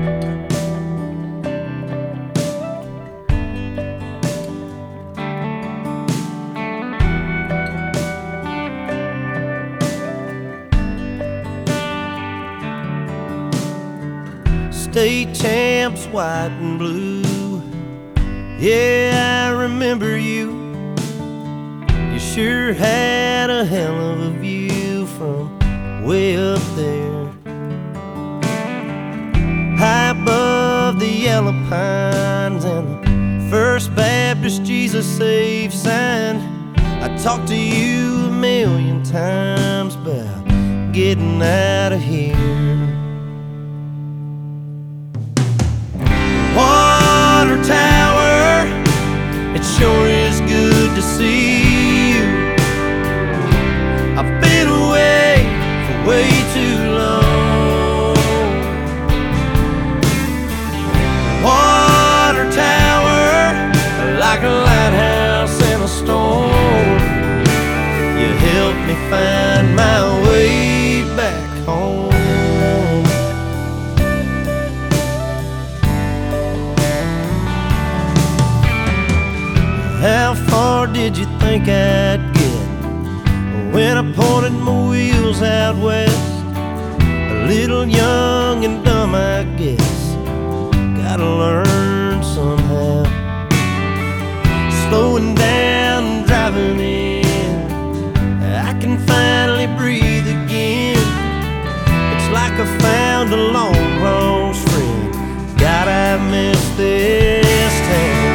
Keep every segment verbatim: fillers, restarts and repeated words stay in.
State champs, white and blue. Yeah, I remember you. You sure had a hell of a view from way up there, high above the yellow pines and the First Baptist Jesus Save sign. I talked to you a million times about getting out of here. Water tower, it sure is good to see you. I've been away for way too long. Water tower, like a lighthouse in a storm, you helped me find my way back home. How far did you think I'd get when I pointed my wheels out west? A little young and dumb, I guess. Gotta learn somehow. Slowing down and driving in, I can finally breathe again. It's like I found a long lost friend. God, I miss this town.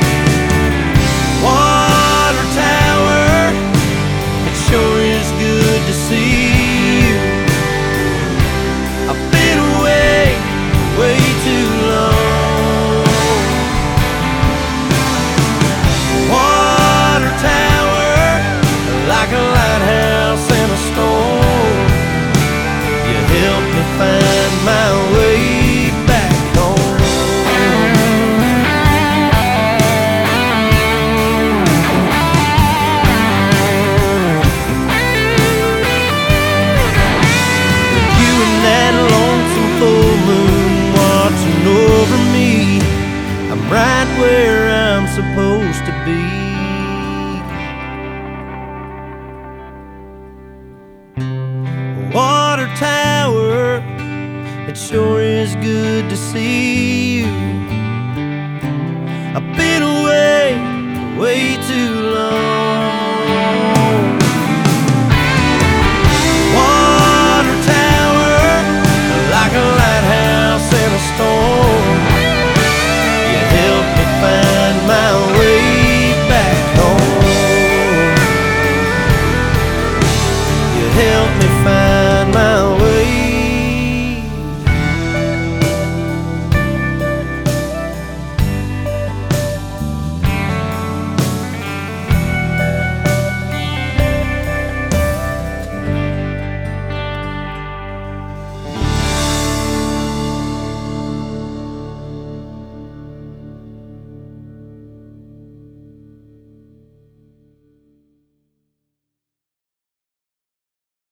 Water tower, it sure is good to see you. I've been away way too long. Water tower, like a lighthouse in a storm, you helped me find my way back home. Over me, I'm right where I'm supposed to be. Water tower, it sure is good to see you. I've been away way too long.